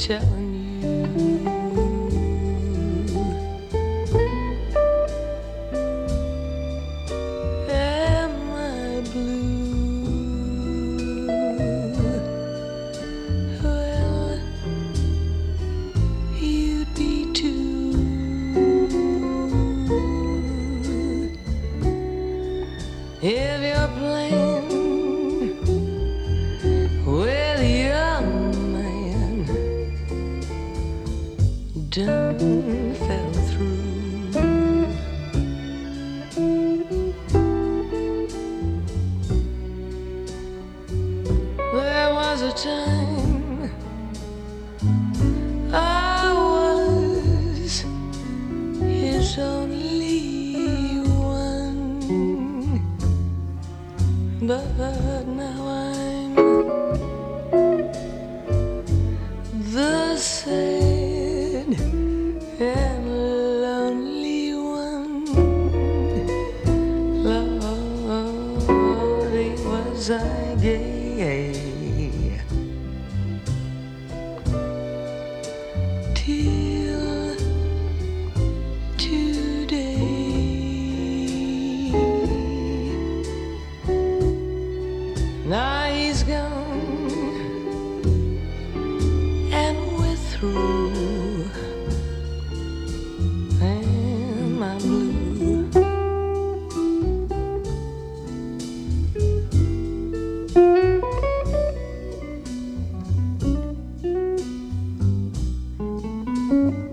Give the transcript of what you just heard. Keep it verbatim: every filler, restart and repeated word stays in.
telling you, am I blue? Well, you'd be too if you're playing with a young man done fell through. There was a time I was his only one, but now I'm the sad and lonely one. Lordy, was I gay till today. Now he's gone and we're through, and I'm blue. Thank you.